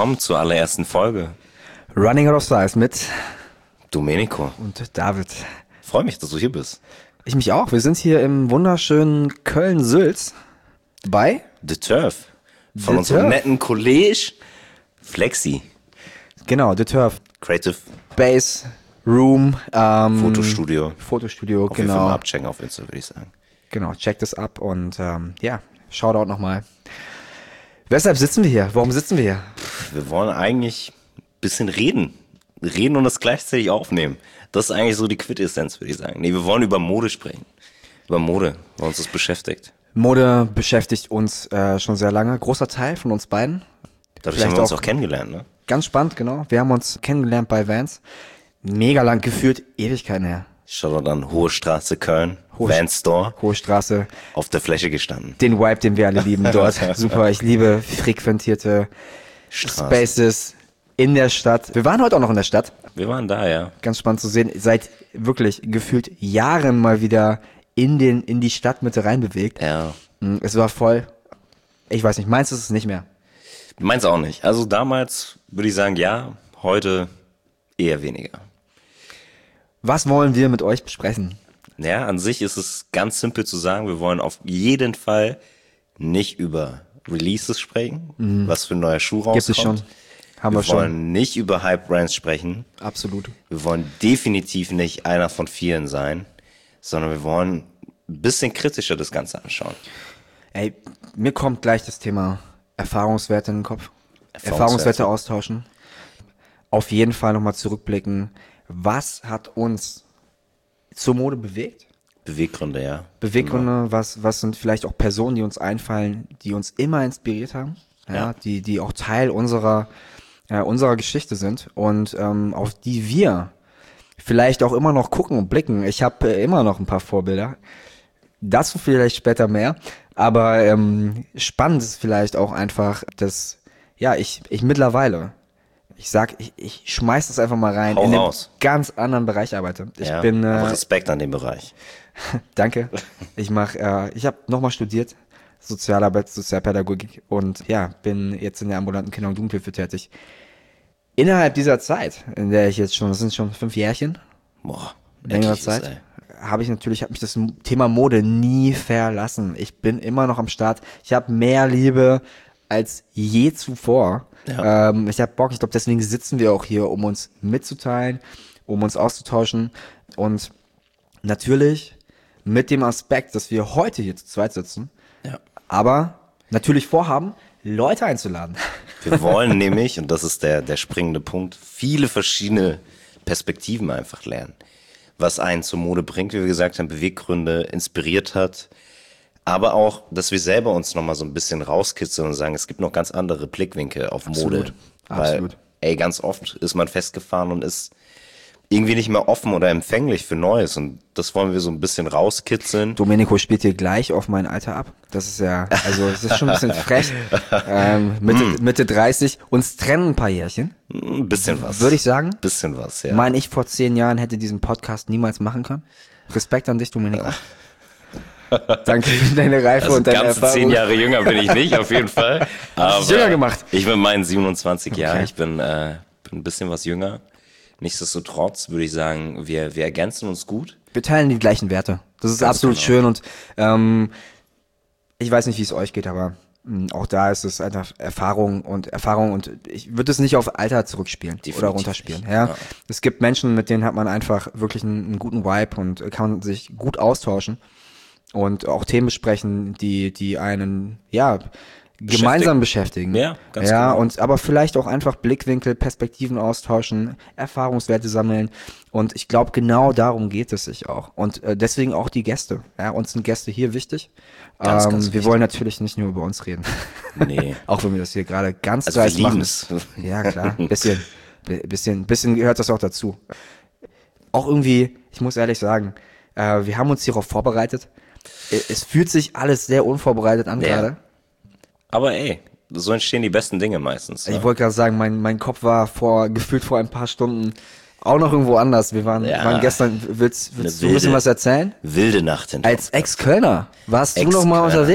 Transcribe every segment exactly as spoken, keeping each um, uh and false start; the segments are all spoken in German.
willkommen zur allerersten Folge. Running Out of Size mit Domenico. Und David. Freue mich, dass du hier bist. Ich mich auch. Wir sind hier im wunderschönen Köln-Sülz bei The Turf. Von The unserem Turf. netten Kollege Flexi. Genau, The Turf. Creative Base, Room, ähm, Fotostudio. Fotostudio, Auf jeden Fall mal genau. abchecken auf Insta, würde ich sagen. Genau, checkt es ab und ähm, ja, Shoutout nochmal. Weshalb sitzen wir hier? Warum sitzen wir hier? Wir wollen eigentlich ein bisschen reden. Reden und das gleichzeitig aufnehmen. Das ist eigentlich so die Quintessenz, würde ich sagen. Nee, wir wollen über Mode sprechen. Über Mode, weil uns das beschäftigt. Mode beschäftigt uns äh, schon sehr lange. Großer Teil von uns beiden. Dadurch Vielleicht haben wir uns auch- auch kennengelernt, ne? Ganz spannend, genau. Wir haben uns kennengelernt bei Vans. Mega lang geführt, Ewigkeiten her. Schaut an Hohe Straße, Köln, Hohe Vans Store, Hohe Straße, auf der Fläche gestanden. den Vibe, den wir alle lieben dort. Super, ich liebe frequentierte Straße. Spaces in der Stadt. Wir waren heute auch noch in der Stadt. Wir waren da, ja. Ganz spannend zu sehen. Seit wirklich gefühlt Jahren mal wieder in den in die Stadtmitte reinbewegt. Ja. Mm, Es war voll. Ich weiß nicht, meins ist es nicht mehr. Meins auch nicht. Also damals würde ich sagen, ja, heute eher weniger. Was wollen wir mit euch besprechen? Ja, an sich ist es ganz simpel zu sagen, wir wollen auf jeden Fall nicht über Releases sprechen, was für ein neuer Schuh rauskommt. Gibt es schon. Haben wir, Wir schon. wollen nicht über Hype-Brands sprechen. Absolut. Wir wollen definitiv nicht einer von vielen sein, sondern wir wollen ein bisschen kritischer das Ganze anschauen. Ey, mir kommt gleich das Thema Erfahrungswerte in den Kopf. Erfahrungswerte. Erfahrungswerte austauschen. Auf jeden Fall nochmal zurückblicken. Was hat uns zur Mode bewegt? Beweggründe, ja. Beweggründe, was, was sind vielleicht auch Personen, die uns einfallen, die uns immer inspiriert haben, ja, Ja. die, die auch Teil unserer, äh, unserer Geschichte sind und ähm, auf die wir vielleicht auch immer noch gucken und blicken. Ich habe äh, immer noch ein paar Vorbilder. Dazu vielleicht später mehr. Aber ähm, spannend ist vielleicht auch einfach, dass, ja, ich, ich mittlerweile, ich sag, ich, ich schmeiß das einfach mal rein, Hau in einem raus. ganz anderen Bereich arbeite. Ich ja. bin, Aber äh, Respekt an den Bereich. danke, ich mach, äh, ich habe nochmal studiert, Sozialarbeit, Sozialpädagogik und ja, bin jetzt in der ambulanten Kinder- und Jugendhilfe tätig. Innerhalb dieser Zeit, in der ich jetzt schon, das sind schon fünf Jährchen, Boah, längere endlich ist, ey. Zeit, habe ich natürlich, habe mich das Thema Mode nie verlassen. Ich bin immer noch am Start. Ich habe mehr Liebe als je zuvor. Ja. Ähm, ich habe Bock. Ich glaube, deswegen sitzen wir auch hier, um uns mitzuteilen, um uns auszutauschen und natürlich mit dem Aspekt, dass wir heute hier zu zweit sitzen, Ja. aber natürlich vorhaben, Leute einzuladen. Wir wollen nämlich, und das ist der, der springende Punkt, viele verschiedene Perspektiven einfach lernen. Was einen zur Mode bringt, wie wir gesagt haben, Beweggründe inspiriert hat, aber auch, dass wir selber uns nochmal so ein bisschen rauskitzeln und sagen, es gibt noch ganz andere Blickwinkel auf Mode. Absolut. Weil, Absolut. ey, ganz oft ist man festgefahren und ist irgendwie nicht mehr offen oder empfänglich für Neues und das wollen wir so ein bisschen rauskitzeln. Domenico spielt hier gleich auf mein Alter ab. Das ist ja, also es ist schon ein bisschen frech. Ähm, Mitte, Mitte dreißig, uns trennen ein paar Jährchen, Ein bisschen was. würde ich sagen. Bisschen was, ja. Mein ich vor zehn Jahren hätte diesen Podcast niemals machen können. Respekt an dich, Domenico. Danke für deine Reife Also und deine ganze Erfahrung. zehn Jahre jünger bin ich nicht, auf jeden Fall. Aber dich jünger gemacht? Ich bin meinen siebenundzwanzig Jahre, Okay. ich bin, äh, bin ein bisschen was jünger. Nichtsdestotrotz würde ich sagen, wir, wir ergänzen uns gut. Wir teilen die gleichen Werte. Das ist Ganz absolut genau. schön und ähm, ich weiß nicht, wie es euch geht, aber mh, auch da ist es einfach Erfahrung und Erfahrung und ich würde es nicht auf Alter zurückspielen Definitiv oder runterspielen. nicht, Ja? ja. Es gibt Menschen, mit denen hat man einfach wirklich einen, einen guten Vibe und kann sich gut austauschen und auch Themen besprechen, die die einen ja gemeinsam beschäftigen. Ja, ganz ja, genau. und aber vielleicht auch einfach Blickwinkel, Perspektiven austauschen, Erfahrungswerte sammeln und ich glaube, genau darum geht es sich auch und äh, deswegen auch die Gäste. Ja, uns sind Gäste hier wichtig. Ganz, ähm, ganz wir wichtig. wollen natürlich nicht nur über uns reden. Nee. Auch wenn wir das hier gerade ganz Also wir dreist machen. lieben es. Ja, klar. Bisschen, bi- bisschen, bisschen gehört das auch dazu. Auch irgendwie, ich muss ehrlich sagen, äh, wir haben uns hierauf vorbereitet. Äh, Es fühlt sich alles sehr unvorbereitet an Ja. gerade. Aber ey, so entstehen die besten Dinge meistens. Ne? Ich wollte gerade sagen, mein, mein Kopf war vor, gefühlt vor ein paar Stunden auch noch irgendwo anders. Wir waren, Ja. waren gestern, willst, willst Eine du ein bisschen wilde- was erzählen? Wilde Nacht hinter Als uns. Ex-Kölner, warst du noch mal Ex-Kölner. unterwegs?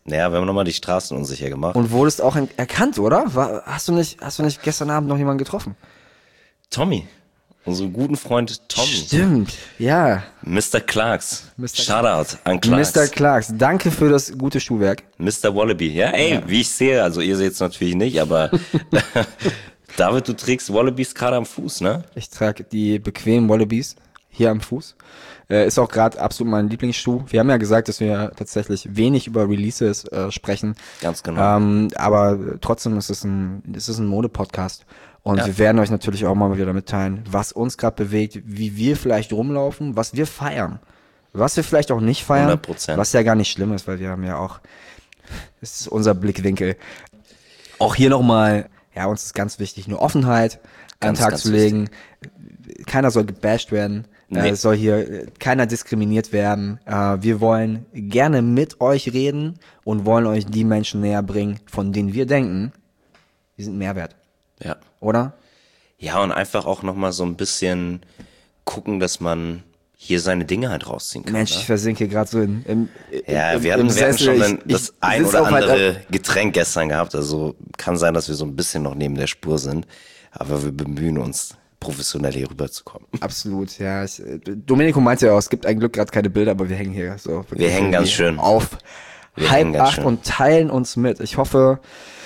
Ja, wir haben nochmal die Straßen unsicher gemacht. Und wurdest auch in, erkannt, oder? War, hast du nicht, hast du nicht gestern Abend noch jemanden getroffen? Tommy, unseren guten Freund Tommy. Stimmt, ja. Mister Clarks. Mister Shoutout an Clarks. Mister Clarks, danke für das gute Schuhwerk. Mister Wallaby. Ja, ey, ja. Wie ich sehe, also ihr seht es natürlich nicht, aber David, du trägst Wallabies gerade am Fuß, ne? Ich trage die bequemen Wallabies hier am Fuß. Äh, ist auch gerade absolut mein Lieblingsschuh. Wir haben ja gesagt, dass wir tatsächlich wenig über Releases äh, sprechen. Ganz genau. Ähm, aber trotzdem ist es ein, ist es ein Mode-Podcast. Und Ja. wir werden euch natürlich auch mal wieder mitteilen, was uns gerade bewegt, wie wir vielleicht rumlaufen, was wir feiern. Was wir vielleicht auch nicht feiern. hundert Prozent. Was ja gar nicht schlimm ist, weil wir haben ja auch, das ist unser Blickwinkel. Auch hier nochmal, ja, uns ist ganz wichtig, eine Offenheit an den Ganz, Tag ganz zu legen. Keiner soll gebasht werden. Nee. Äh, es soll hier äh, keiner diskriminiert werden. Äh, wir wollen gerne mit euch reden und wollen euch die Menschen näher bringen, von denen wir denken, die sind Mehrwert, Ja. oder? Ja, und einfach auch nochmal so ein bisschen gucken, dass man hier seine Dinge halt rausziehen kann. Mensch, ne? ich versinke gerade so in, im, Ja, im, wir im hatten, wir hatten Sessel. schon Ich- ein, das ich ein sitz oder auch halt andere Getränk gestern gehabt. Also kann sein, dass wir so ein bisschen noch neben der Spur sind. Aber wir bemühen uns, professionell hier rüberzukommen. Absolut, ja. Ich, äh, Domenico meinte ja auch, es gibt ein Glück gerade keine Bilder, aber wir hängen hier so. wirklich Wir hängen ganz irgendwie schön. Auf Wir hängen halb ganz acht schön. und teilen uns mit. Ich hoffe,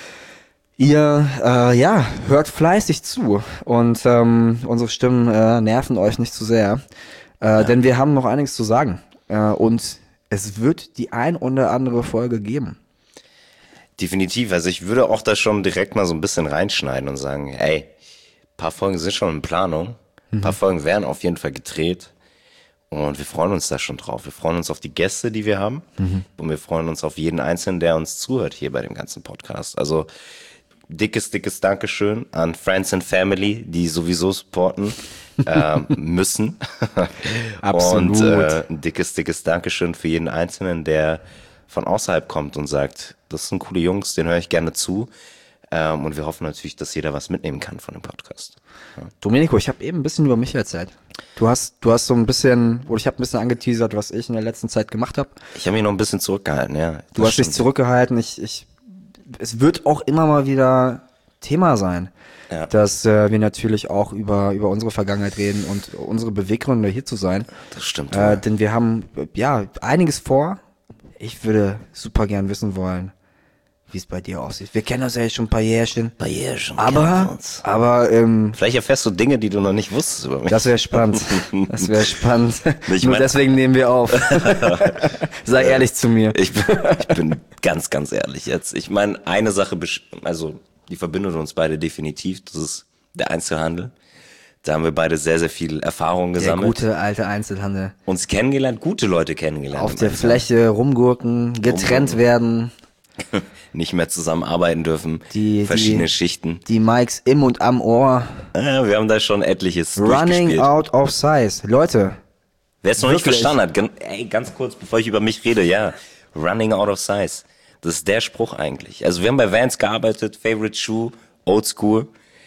ihr, äh, ja, hört fleißig zu und ähm, unsere Stimmen äh, nerven euch nicht zu sehr, äh, denn wir haben noch einiges zu sagen äh, und es wird die ein oder andere Folge geben. Definitiv. Also ich würde auch da schon direkt mal so ein bisschen reinschneiden und sagen, hey, ein paar Folgen sind schon in Planung. Ein paar Folgen werden auf jeden Fall gedreht. Und wir freuen uns da schon drauf. Wir freuen uns auf die Gäste, die wir haben. Und wir freuen uns auf jeden Einzelnen, der uns zuhört hier bei dem ganzen Podcast. Also dickes, dickes Dankeschön an Friends and Family, die sowieso supporten äh, müssen. Absolut. Und äh, ein dickes, dickes Dankeschön für jeden Einzelnen, der von außerhalb kommt und sagt, das sind coole Jungs, denen höre ich gerne zu. Ähm, und wir hoffen natürlich, dass jeder was mitnehmen kann von dem Podcast. Domenico, ich habe eben ein bisschen über mich erzählt. Du hast, du hast so ein bisschen, oder ich habe ein bisschen angeteasert, was ich in der letzten Zeit gemacht habe. Ich habe mich noch ein bisschen zurückgehalten, ja. Du hast dich zurückgehalten. Ich, ich, es wird auch immer mal wieder Thema sein, Ja. dass äh, wir natürlich auch über über unsere Vergangenheit reden und unsere Beweggründe hier zu sein. Das stimmt. Äh, denn wir haben äh, ja einiges vor. Ich würde super gern wissen wollen, wie es bei dir aussieht. Wir kennen uns ja jetzt schon ein paar Jährchen. Bei ihr schon. kennen wir Aber, uns. aber ähm, Vielleicht erfährst du Dinge, die du noch nicht wusstest über mich. das wäre spannend. Das wäre spannend. Ich Nur mein- deswegen nehmen wir auf. Sei ehrlich zu mir. Ich bin, ich bin ganz, ganz ehrlich jetzt. Ich meine, eine Sache, besch- also die verbindet uns beide definitiv, das ist der Einzelhandel. Da haben wir beide sehr, sehr viel Erfahrung Der gesammelt. gute alte Einzelhandel. Uns kennengelernt, gute Leute kennengelernt. Auf im der Einzelhandel. Fläche rumgurken, getrennt Rumgurken. werden, Nicht mehr zusammenarbeiten dürfen. Die- Verschiedene die- Schichten. die Mikes im und am Ohr. Ja, wir haben da schon etliches Running durchgespielt. out of size. Leute, Wer es noch nicht Wirklich? verstanden hat, gan- ey, ganz kurz, bevor ich über mich rede, ja, running out of size. Das ist der Spruch eigentlich. Also wir haben bei Vans gearbeitet, Favorite Shoe, Old School.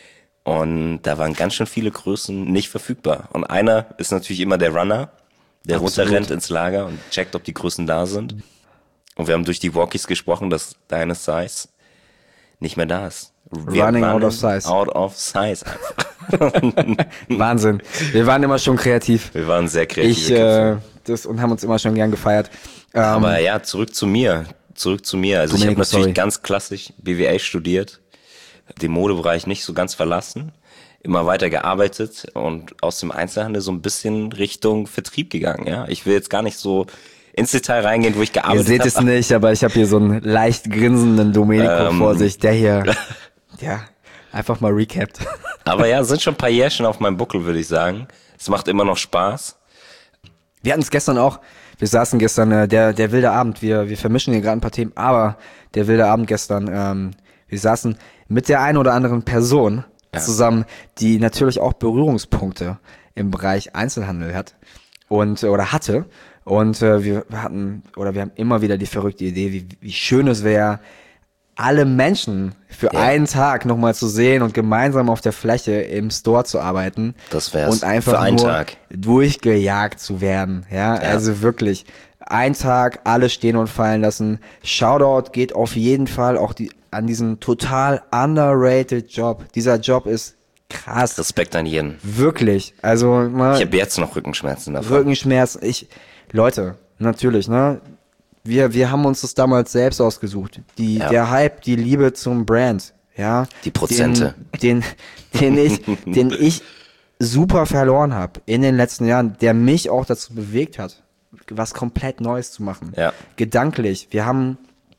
Und da waren ganz schön viele Größen nicht verfügbar. Und einer ist natürlich immer der Runner, der Absolut. runterrennt ins Lager und checkt, ob die Größen da sind. Und wir haben durch die Walkies gesprochen, dass deine Size nicht mehr da ist. Wir Running out runnen of size. Out of size einfach. Wahnsinn. Wir waren immer schon kreativ. Wir waren sehr kreativ. Ich, äh, das, und haben uns immer schon gern gefeiert. Ähm, Aber ja, zurück zu mir. Zurück zu mir. Also ich habe Domenico, natürlich sorry. ganz klassisch B W L studiert, den Modebereich nicht so ganz verlassen, immer weiter gearbeitet und aus dem Einzelhandel so ein bisschen Richtung Vertrieb gegangen. Ja, ich will jetzt gar nicht so ins Detail reingehen, wo ich ihr gearbeitet seht habe. es nicht, aber ich habe hier so einen leicht grinsenden Domenico Ähm. vor sich, der hier, ja, einfach mal recapt. Aber ja, sind schon ein paar Jährchen auf meinem Buckel, würde ich sagen. Es macht immer noch Spaß. Wir hatten es gestern auch, wir saßen gestern, äh, der, der wilde Abend, wir, wir vermischen hier gerade ein paar Themen, aber der wilde Abend gestern, ähm, wir saßen mit der einen oder anderen Person Ja. zusammen, die natürlich auch Berührungspunkte im Bereich Einzelhandel hat und oder hatte. Und äh, wir hatten, oder wir haben immer wieder die verrückte Idee, wie, wie schön es wäre, alle Menschen für Ja. einen Tag nochmal zu sehen und gemeinsam auf der Fläche im Store zu arbeiten. Das wär's. Und einfach Für einen nur Tag. durchgejagt zu werden. Ja, Ja. also wirklich. Ein Tag, alles stehen und fallen lassen. Shoutout geht auf jeden Fall auch die, an diesen total underrated Job. Dieser Job ist krass. Respekt an jeden. Wirklich. Also mal Ich habe jetzt noch Rückenschmerzen davon. Rückenschmerzen. Ich, Leute, natürlich, ne? Wir, wir haben uns das damals selbst ausgesucht. Die, Ja. Der Hype, die Liebe zum Brand, ja. Die Prozente. Den, den, den ich, den ich super verloren habe in den letzten Jahren, der mich auch dazu bewegt hat, was komplett Neues zu machen. Ja. Gedanklich. Wir haben,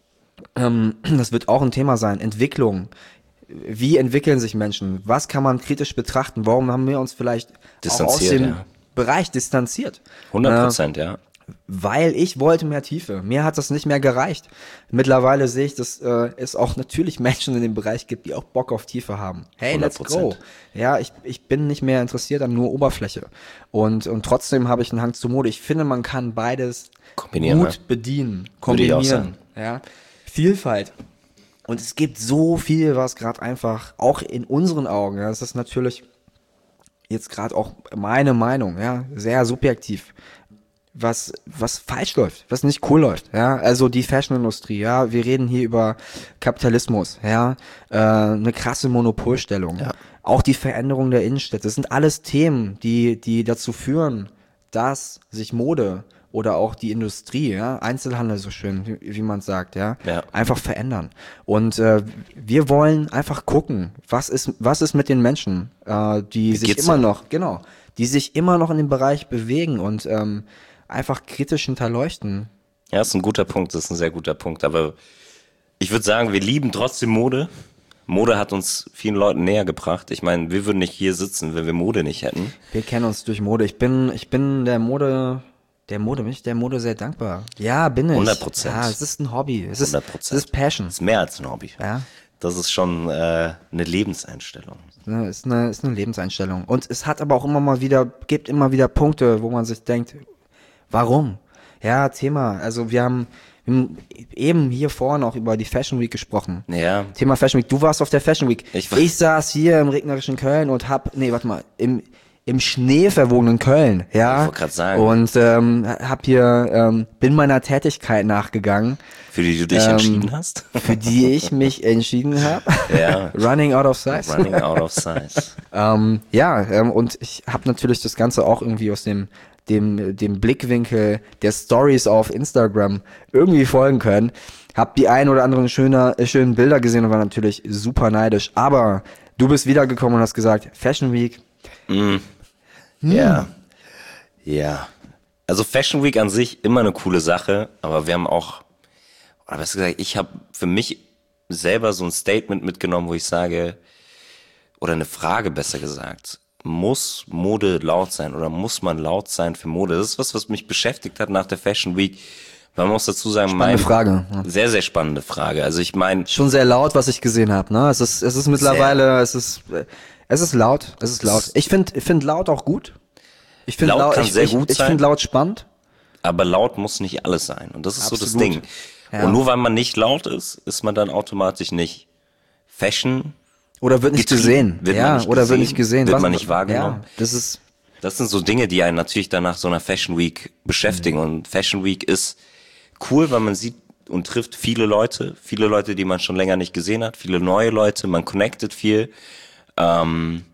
ähm, das wird auch ein Thema sein, Entwicklung. Wie entwickeln sich Menschen? Was kann man kritisch betrachten? Warum haben wir uns vielleicht auch aus Distanziert, dem ja. Bereich distanziert? hundert Äh, Prozent, ja. weil ich wollte mehr Tiefe. Mir hat das nicht mehr gereicht. Mittlerweile sehe ich, dass äh, es auch natürlich Menschen in dem Bereich gibt, die auch Bock auf Tiefe haben. Hey, let's go. hundert Prozent. Ja, ich, ich bin nicht mehr interessiert an nur Oberfläche. Und, und trotzdem habe ich einen Hang zur Mode. Ich finde, man kann beides Kombinieren, gut ne? bedienen, Würde ich auch kombinieren. Ja, Vielfalt. Und es gibt so viel, was gerade einfach, auch in unseren Augen, ja, das ist natürlich jetzt gerade auch meine Meinung, ja, sehr subjektiv, was was falsch läuft, was nicht cool läuft, ja, also die Fashionindustrie, ja, wir reden hier über Kapitalismus, ja, äh, eine krasse Monopolstellung, Ja. auch die Veränderung der Innenstädte, das sind alles Themen, die die dazu führen, dass sich Mode oder auch die Industrie, ja, Einzelhandel so schön, wie, wie man sagt, ja, Ja. einfach verändern. Und äh, wir wollen einfach gucken, was ist, was ist mit den Menschen, äh, die sich geht's immer denn? noch, genau, die sich immer noch in dem Bereich bewegen und ähm, einfach kritisch hinterleuchten. Ja, ist ein guter Punkt, das ist ein sehr guter Punkt. Aber ich würde sagen, wir lieben trotzdem Mode. Mode hat uns vielen Leuten näher gebracht. Ich meine, wir würden nicht hier sitzen, wenn wir Mode nicht hätten. Wir kennen uns durch Mode. Ich bin, ich bin der Mode, der Mode, bin ich der Mode sehr dankbar. Ja, bin ich. hundert Prozent. Ja, es ist ein Hobby. Es ist, hundert es Prozent. ist Passion. Das ist mehr als ein Hobby. Ja. Das ist schon äh, eine Lebenseinstellung. Ne, ist eine, ist eine Lebenseinstellung. Und es hat aber auch immer mal wieder, gibt immer wieder Punkte, wo man sich denkt, warum? Ja, Thema. Also wir haben, wir haben eben hier vorhin auch über die Fashion Week gesprochen. Ja, Thema Fashion Week. Du warst auf der Fashion Week. Ich war- ich saß hier im regnerischen Köln und hab, nee, warte mal, im, im schneeverwogenen Köln, ja. Ich wollte grad sagen. Und ähm, hab hier, ähm, bin meiner Tätigkeit nachgegangen, für die du dich Ähm, entschieden hast. für die ich mich entschieden habe. Ja. Running out of size. Running out of size. Ähm, ja, ähm, und ich habe natürlich das Ganze auch irgendwie aus dem, dem, dem Blickwinkel der Stories auf Instagram irgendwie folgen können. Hab die ein oder anderen schöner, äh, schönen Bilder gesehen und war natürlich super neidisch. Aber du bist wiedergekommen und hast gesagt, Fashion Week, Ja. Ja. Also Fashion Week an sich immer eine coole Sache, aber wir haben auch, oder besser gesagt, ich habe für mich selber so ein Statement mitgenommen, wo ich sage, oder eine Frage besser gesagt, muss Mode laut sein oder muss man laut sein für Mode? Das ist was, was mich beschäftigt hat nach der Fashion Week. Man muss dazu sagen, Spannende mein, Frage, ja. Sehr, sehr spannende Frage. Also ich meine, schon sehr laut, was ich gesehen habe. Ne? Es ist, es ist mittlerweile, es ist, äh, es ist laut, es ist laut. Ich finde, ich finde laut auch gut. Ich finde Laut laut, kann ich, sehr ich, gut ich sein. finde laut spannend. aber laut muss nicht alles sein. Und das ist so das Absolut. Ding. Ja. Und nur weil man nicht laut ist, ist man dann automatisch nicht Fashion. Oder wird nicht Getrieben. gesehen. Wird ja, man nicht oder wird gesehen. nicht gesehen. Wird Was- man nicht wahrgenommen. Ja, das ist, Das sind so Dinge, die einen natürlich dann nach so einer Fashion Week beschäftigen. Und Fashion Week ist cool, weil man sieht und trifft viele Leute, viele Leute, die man schon länger nicht gesehen hat, viele neue Leute, man connectet viel. Ähm,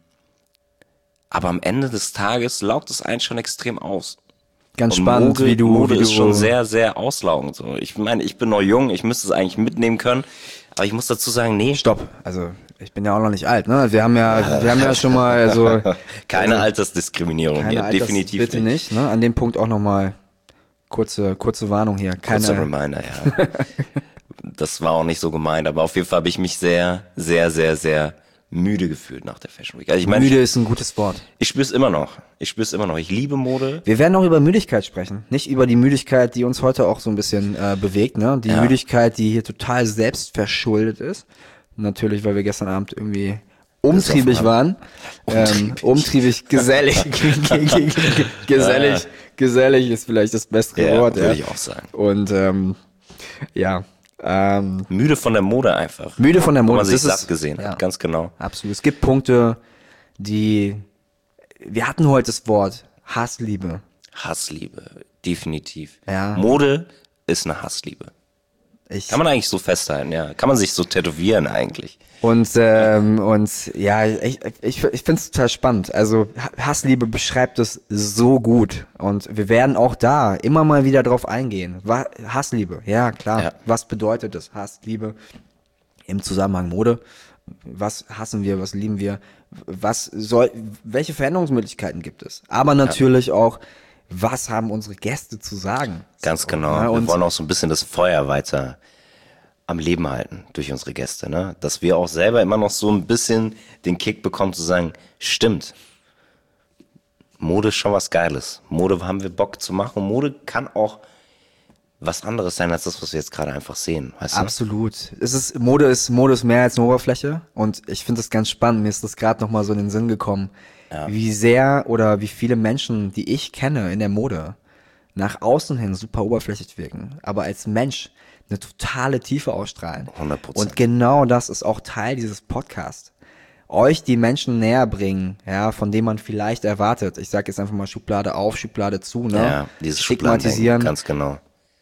aber am Ende des Tages laugt es einen schon extrem aus. ganz Und spannend, Mode, wie du, Mode wie du ist schon sehr, sehr auslaugend. So. Ich meine, ich bin noch jung, ich müsste es eigentlich mitnehmen können, aber ich muss dazu sagen, nee, Stopp. Also, ich bin ja auch noch nicht alt, ne? Wir haben ja, wir haben ja schon mal so keine Altersdiskriminierung keine hier, Alters- definitiv bitte nicht, ne? An dem Punkt auch noch mal kurze kurze Warnung hier. Keine Kurzer Reminder, ja. Das war auch nicht so gemeint, aber auf jeden Fall habe ich mich sehr, sehr, sehr, sehr müde gefühlt nach der Fashion Week. Also ich meine, müde ich, ist ein gutes Wort. ich spüre es immer noch. Ich spüre es immer noch. Ich liebe Mode. Wir werden auch über Müdigkeit sprechen, nicht über die Müdigkeit, die uns heute auch so ein bisschen äh, bewegt, ne? Die Ja. Müdigkeit, die hier total selbstverschuldet ist. Natürlich, weil wir gestern Abend irgendwie umtriebig Besoffen waren. Ähm, umtriebig, gesellig. gesellig, gesellig ist vielleicht das bessere Ja, Wort. würde Ja. ich auch sagen. Und ähm, ja, ähm, Müde von der Mode einfach. müde von der Wo Mode. man sich Das ist- satt gesehen ja. hat, ganz genau. Absolut. Es gibt Punkte, die, wir hatten heute das Wort Hassliebe. Hassliebe. Definitiv. Ja. Mode ist eine Hassliebe. Ich, Kann man eigentlich so festhalten, ja. Kann man sich so tätowieren eigentlich. Und, ähm, und ja, ich, ich, ich finde es total spannend. Also Hassliebe beschreibt es so gut. Und wir werden auch da immer mal wieder drauf eingehen. Wa- Hassliebe, ja klar. Ja. Was bedeutet das? Hassliebe im Zusammenhang Mode. Was hassen wir, was lieben wir? Was soll, welche Veränderungsmöglichkeiten gibt es? Aber natürlich auch, was haben unsere Gäste zu sagen? Ganz genau. Ja, Wir und wollen auch so ein bisschen das Feuer weiter am Leben halten durch unsere Gäste, ne? Dass wir auch selber immer noch so ein bisschen den Kick bekommen zu sagen, stimmt, Mode ist schon was Geiles. Mode haben wir Bock zu machen. Mode kann auch was anderes sein als das, was wir jetzt gerade einfach sehen, weißt du? Absolut. Es ist, Mode ist, Mode ist mehr als eine Oberfläche und ich finde das ganz spannend. Mir ist das gerade nochmal so in den Sinn gekommen, Ja. wie sehr oder wie viele Menschen, die ich kenne in der Mode, nach außen hin super oberflächlich wirken, aber als Mensch eine totale Tiefe ausstrahlen. hundert Prozent. Und genau das ist auch Teil dieses Podcasts. Euch die Menschen näher bringen, ja, von denen man vielleicht erwartet. Ich sage jetzt einfach mal Schublade auf, Schublade zu, ne? Ja, dieses Schubladendenken, Stigmatisieren. ganz genau.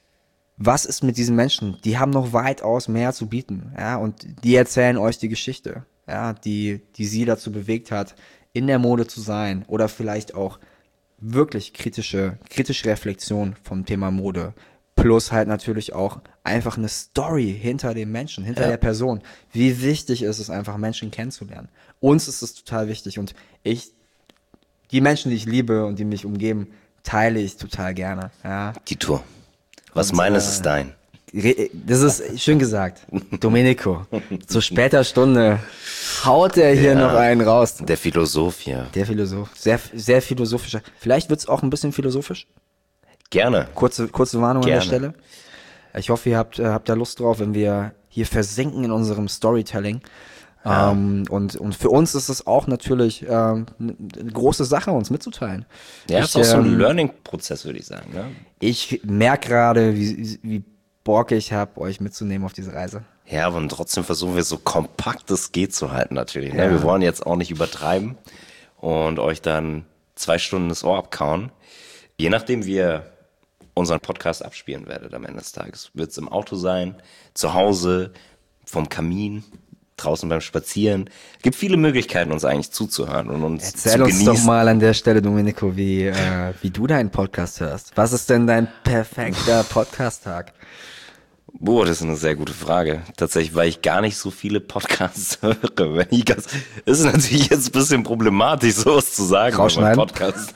Was ist mit diesen Menschen? Die haben noch weitaus mehr zu bieten, ja, und die erzählen euch die Geschichte, ja, die, die sie dazu bewegt hat, in der Mode zu sein oder vielleicht auch wirklich kritische, kritische Reflexion vom Thema Mode. Plus halt natürlich auch einfach eine Story hinter dem Menschen, hinter Ja. der Person. Wie wichtig ist es einfach, Menschen kennenzulernen. Uns ist es total wichtig und ich, die Menschen, die ich liebe und die mich umgeben, teile ich total gerne, ja. Die Tour. Was Und, meines äh, ist dein. Re- Das ist schön gesagt. Domenico, zu später Stunde haut er hier Ja. noch einen raus. Der Philosoph hier. Der Philosoph, sehr, sehr philosophischer. Vielleicht wird's auch ein bisschen philosophisch. Gerne. Kurze, kurze Warnung Gerne. an der Stelle. Ich hoffe, ihr habt, äh, habt da Lust drauf, wenn wir hier versinken in unserem Storytelling. Ja. Ähm, und, und für uns ist es auch natürlich ähm, eine große Sache, uns mitzuteilen. Ja, ich, ist auch so ein ähm, Learning-Prozess, würde ich sagen. Ne? Ich merke gerade, wie, wie Bock ich habe, euch mitzunehmen auf diese Reise. Ja, aber trotzdem versuchen wir so kompakt es geht zu halten natürlich. Ne? Ja. Wir wollen jetzt auch nicht übertreiben und euch dann zwei Stunden das Ohr abkauen. Je nachdem, wie ihr unseren Podcast abspielen werdet am Ende des Tages. Wird es im Auto sein, zu Hause, vom Kamin, draußen beim Spazieren. Gibt viele Möglichkeiten, uns eigentlich zuzuhören und uns Erzähl zu uns genießen. doch mal an der Stelle, Domenico, wie, äh, wie du deinen Podcast hörst. Was ist denn dein perfekter Podcast-Tag? Boah, das ist eine sehr gute Frage. Tatsächlich, weil ich gar nicht so viele Podcasts höre. Wenn ich ganz, ist natürlich jetzt ein bisschen problematisch, sowas zu sagen bei meinem Rausschneiden. Podcast.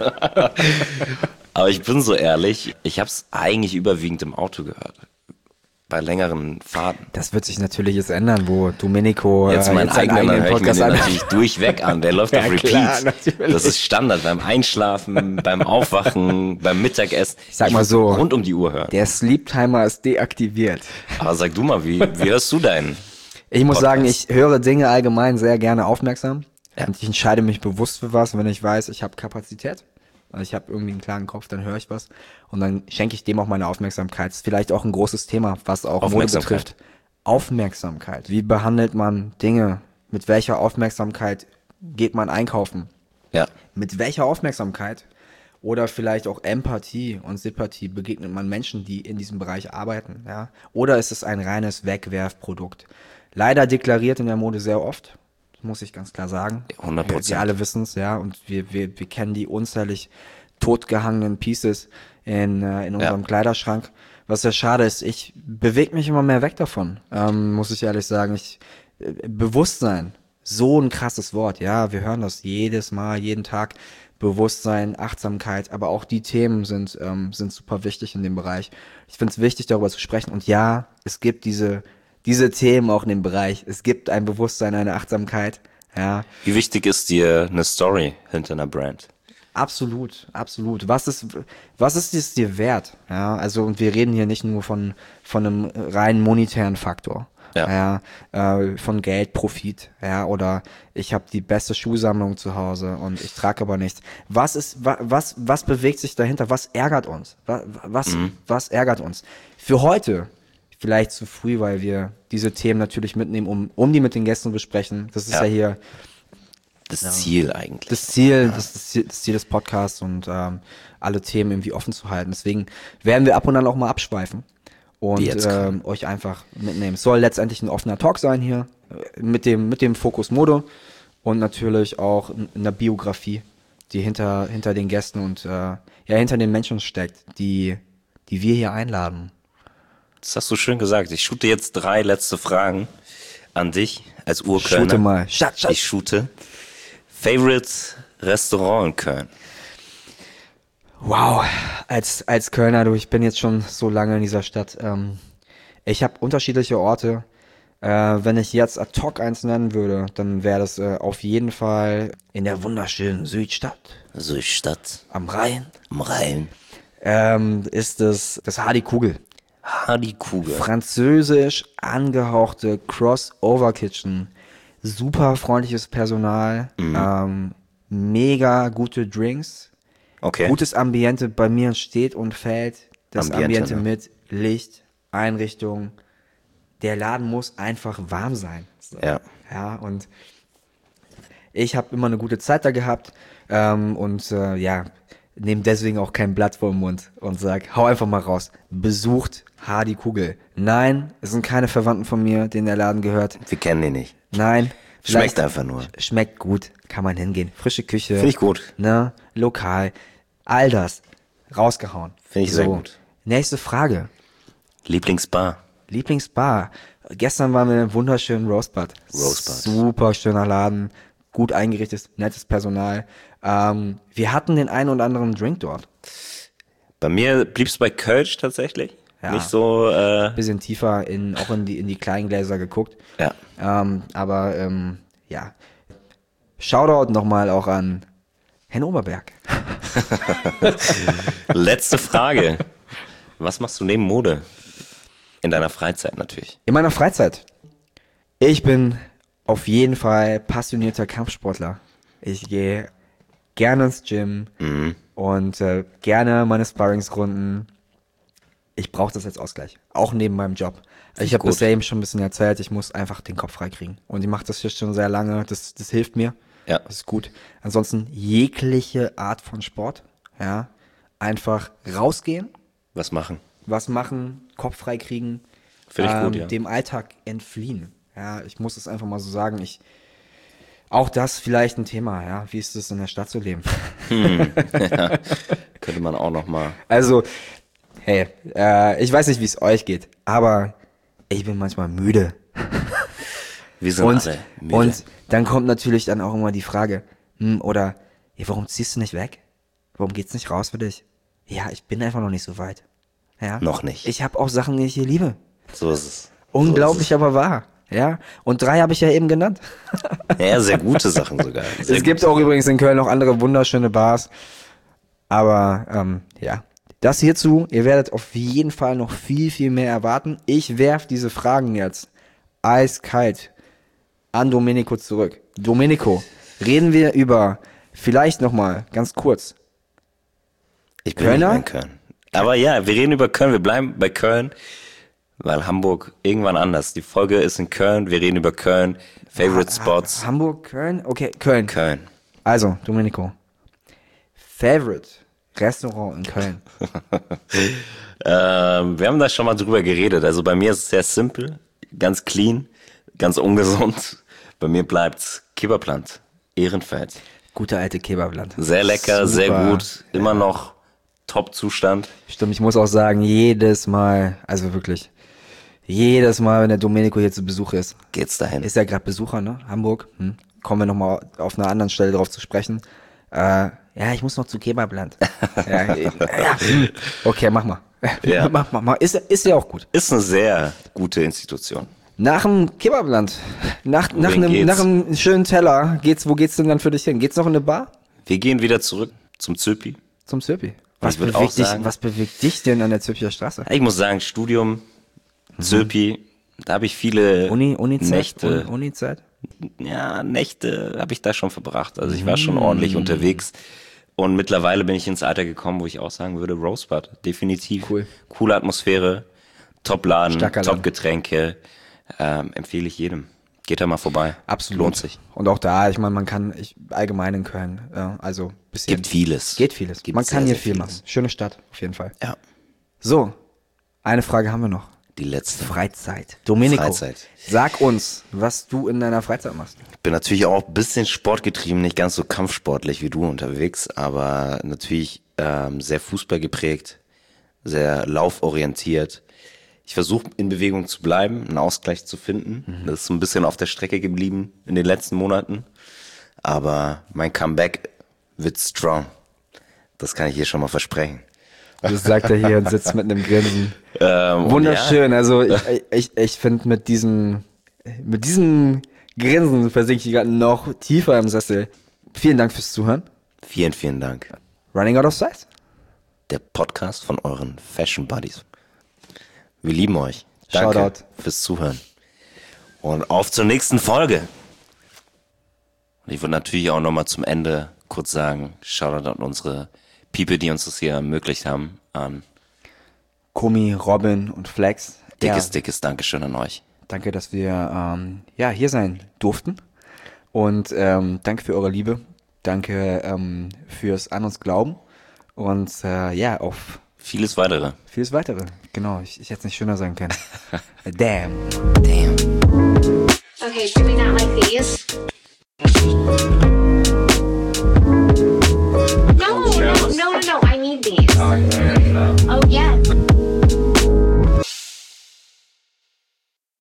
Aber ich bin so ehrlich, ich habe es eigentlich überwiegend im Auto gehört. Bei längeren Fahrten. Das wird sich natürlich jetzt ändern, wo Domenico Jetzt äh, meinen jetzt seinen eigenen, dann eigenen höre ich mir Podcast den an. natürlich durchweg an. Der läuft Ja, auf Repeat. klar, natürlich. Das ist Standard beim Einschlafen, beim Aufwachen, beim Mittagessen. Ich sag mal so, rund um die Uhr hören. Der Sleep-Timer ist deaktiviert. Aber sag du mal, wie, wie hörst du deinen? Ich muss Podcast? sagen, ich höre Dinge allgemein sehr gerne aufmerksam. Ja. Und ich entscheide mich bewusst für was, wenn ich weiß, ich habe Kapazität. Also ich habe irgendwie einen klaren Kopf, dann höre ich was. Und dann schenke ich dem auch meine Aufmerksamkeit. Das ist vielleicht auch ein großes Thema, was auch Mode Aufmerksamkeit. betrifft. Aufmerksamkeit. Wie behandelt man Dinge? Mit welcher Aufmerksamkeit geht man einkaufen? Ja. Mit welcher Aufmerksamkeit oder vielleicht auch Empathie und Sympathie begegnet man Menschen, die in diesem Bereich arbeiten, ja? Oder ist es ein reines Wegwerfprodukt? Leider deklariert in der Mode sehr oft, das muss ich ganz klar sagen. hundert Prozent. Wir, wir alle wissen es, ja, und wir, wir, wir kennen die unzählig totgehangenen Pieces in, äh, in unserem Ja. Kleiderschrank. Was sehr schade ist, ich bewege mich immer mehr weg davon, ähm, muss ich ehrlich sagen. Ich, äh, Bewusstsein, so ein krasses Wort, ja, wir hören das jedes Mal, jeden Tag. Bewusstsein, Achtsamkeit, aber auch die Themen sind ähm, sind super wichtig in dem Bereich. Ich finde es wichtig, darüber zu sprechen. Und ja, es gibt diese diese Themen auch in dem Bereich. Es gibt ein Bewusstsein, eine Achtsamkeit. Ja, Wie wichtig ist dir eine Story hinter einer Brand? absolut, absolut. Was ist was ist es dir wert? Ja, also und wir reden hier nicht nur von von einem rein monetären Faktor. Ja. Ja, äh, von Geld, Profit, ja, oder ich habe die beste Schuhsammlung zu Hause und ich trage aber nichts. Was ist, wa, was, was bewegt sich dahinter? Was ärgert uns? Was, was, Mhm. was ärgert uns? Für heute vielleicht zu früh, weil wir diese Themen natürlich mitnehmen, um, um die mit den Gästen zu besprechen. Das ist ja, Ja. hier das Ziel eigentlich. Das Ziel, das, ist das, Ziel, das Ziel des Podcasts und ähm, alle Themen irgendwie offen zu halten. Deswegen werden wir ab und an auch mal abschweifen und ähm, euch einfach mitnehmen. Es soll letztendlich ein offener Talk sein hier mit dem mit dem Fokus Mode und natürlich auch in der Biografie, die hinter hinter den Gästen und äh, ja hinter den Menschen steckt, die die wir hier einladen. Das hast du schön gesagt. Ich shoote jetzt drei letzte Fragen an dich als Urkölner. Shoote mal. Schat, schat. Ich shoote. Favorite Restaurant in Köln? Wow, als als Kölner, du, ich bin jetzt schon so lange in dieser Stadt. Ähm, ich habe unterschiedliche Orte. Äh, wenn ich jetzt ad hoc eins nennen würde, dann wäre das äh, auf jeden Fall in der wunderschönen Südstadt. Südstadt. Am Rhein. Am Rhein. Ähm, ist es das Hardy Kugel. Hardy Kugel. Französisch angehauchte Crossover Kitchen. Super freundliches Personal. Mhm. Ähm, mega gute Drinks. Okay. Gutes Ambiente. Bei mir steht und fällt das Ambiente, Ambiente ne? mit Licht, Einrichtung. Der Laden muss einfach warm sein. So. Ja. Ja, und ich habe immer eine gute Zeit da gehabt ähm, und äh, ja, nehme deswegen auch kein Blatt vor den Mund und sag, hau einfach mal raus. Besucht Hardy Kugel. Nein, es sind keine Verwandten von mir, denen der Laden gehört. Wir kennen den nicht. Nein. Schmeckt einfach nur. Schmeckt gut, kann man hingehen. Frische Küche. Finde ich gut. Ne, lokal. All das. Rausgehauen. Finde ich so. sehr gut. Nächste Frage. Lieblingsbar? Lieblingsbar. Gestern waren wir in einem wunderschönen Roastbud. Roastbud. Super schöner Laden. Gut eingerichtet, nettes Personal. Ähm, wir hatten den einen oder anderen Drink dort. Bei mir blieb es bei Kölsch tatsächlich. Ja. Nicht so. Äh, Bisschen tiefer in, auch in die, in die kleinen Gläser geguckt. Ja. Ähm, aber, ähm, ja. Shoutout nochmal auch an Herrn Oberberg. Letzte Frage. Was machst du neben Mode? In deiner Freizeit natürlich. In meiner Freizeit. Ich bin auf jeden Fall passionierter Kampfsportler. Ich gehe gerne ins Gym mhm. und äh, gerne meine Sparringsrunden. Ich brauche das als Ausgleich. Auch neben meinem Job. Find ich habe gut. bisher eben schon ein bisschen erzählt, ich muss einfach den Kopf freikriegen. Und ich mache das hier schon sehr lange. Das, das hilft mir. Ja. Das ist gut. Ansonsten jegliche Art von Sport. Ja. Einfach rausgehen. Was machen? Was machen, Kopf frei kriegen, Finde ich ähm, gut, ja. dem Alltag entfliehen. Ja, ich muss es einfach mal so sagen. Ich, auch das vielleicht ein Thema, ja. Wie ist es in der Stadt zu leben? Hm. Ja. Könnte man auch noch mal. Also, hey, äh, ich weiß nicht, wie es euch geht, aber ich bin manchmal müde. Wir sind und, alle müde. Und dann kommt natürlich dann auch immer die Frage, hm, oder, ja, warum ziehst du nicht weg? Warum geht's nicht raus für dich? Ja, ich bin einfach noch nicht so weit. Ja. Noch nicht. Ich habe auch Sachen, die ich hier liebe. So ist es. Unglaublich, so ist aber wahr. Ja. Und drei habe ich ja eben genannt. es. Ja, sehr gute Sachen sogar. Sehr es gibt gute. auch übrigens in Köln noch andere wunderschöne Bars. Aber ähm, ja, das hierzu. Ihr werdet auf jeden Fall noch viel, viel mehr erwarten. Ich werf diese Fragen jetzt eiskalt an Domenico zurück. Domenico, reden wir über vielleicht nochmal ganz kurz. Ich bin Kölner? nicht in Köln. Aber ja, wir reden über Köln, wir bleiben bei Köln, weil Hamburg irgendwann anders. Die Folge ist in Köln, wir reden über Köln, Favorite Ha- Spots, Ha- Hamburg, Köln? Okay, Köln. Köln. Also, Domenico. Favorite Restaurant in Köln. Ähm, wir haben da schon mal drüber geredet. Also bei mir ist es sehr simpel, ganz clean, ganz ungesund. Bei mir bleibt's Kebabland, Ehrenfeld. Guter alte Kebabland. Sehr lecker, sehr Super. gut, immer noch Top-Zustand. Stimmt, ich muss auch sagen, jedes Mal, also wirklich, jedes Mal, wenn der Domenico hier zu Besuch ist, Geht's dahin? ist ja gerade Besucher, ne? Hamburg. Hm. Kommen wir nochmal auf einer anderen Stelle drauf zu sprechen. Äh, ja, ich muss noch zu Kebabland. ja, ja, hm. Okay, mach mal. Ja. mach, mach, mach. Ist, ist ja auch gut. Ist eine sehr gute Institution. Nach dem Kebabland, nach, nach, Wohin einem, geht's? nach einem schönen Teller, geht's, wo geht's denn dann für dich hin? Geht's noch in eine Bar? Wir gehen wieder zurück zum Zöpi. Zum Zirpi. Was Ich würd auch bewegt dich, sagen- was bewegt dich denn an der Zirpier Straße? Ich muss sagen, Studium, Zöpi, da habe ich viele Uni, Uni-Zeit? Nächte. Uni- Uni-Zeit? Ja, Nächte habe ich da schon verbracht. Also ich war Mm. schon ordentlich unterwegs. Und mittlerweile bin ich ins Alter gekommen, wo ich auch sagen würde, Rosebud, definitiv. Cool. Coole Atmosphäre, Top-Laden, Starker Laden. Top-Getränke. Ähm, empfehle ich jedem. Geht da mal vorbei. Absolut. Lohnt sich. Und auch da, ich meine, man kann, ich, allgemein in Köln, äh, also bisschen. Gibt vieles. Geht vieles. Gibt man kann sehr, hier sehr viel vieles. machen. Schöne Stadt, auf jeden Fall. Ja. So, eine Frage haben wir noch. Die letzte. Freizeit. Domenico, Freizeit. sag uns, was du in deiner Freizeit machst. Ich bin natürlich auch ein bisschen sportgetrieben, nicht ganz so kampfsportlich wie du unterwegs, aber natürlich ähm, sehr Fußball geprägt, sehr lauforientiert. Ich versuche in Bewegung zu bleiben, einen Ausgleich zu finden. Mhm. Das ist so ein bisschen auf der Strecke geblieben in den letzten Monaten. Aber mein Comeback wird strong. Das kann ich hier schon mal versprechen. Das sagt er hier und sitzt mit einem Grinsen. Ähm, Wunderschön. Ja. Also ich, ich, ich finde mit diesem, mit diesem Grinsen versinke ich gerade noch tiefer im Sessel. Vielen Dank fürs Zuhören. Vielen, vielen Dank. Running Out of Size. Der Podcast von euren Fashion Buddies. Wir lieben euch. Danke Shoutout. fürs Zuhören. Und auf zur nächsten Folge. Und ich würde natürlich auch nochmal zum Ende kurz sagen, Shoutout an unsere People, die uns das hier ermöglicht haben. An Kumi, Robin und Flex. dickes, Ja, dickes Dankeschön an euch. danke, dass wir ähm, ja, hier sein durften. Und ähm, danke für eure Liebe. Danke ähm, fürs an uns Glauben. Und äh, ja, auf Vieles weitere. vieles weitere. Genau, ich, ich hätte es nicht schöner sagen können. Damn. Damn. Okay, do we not like these?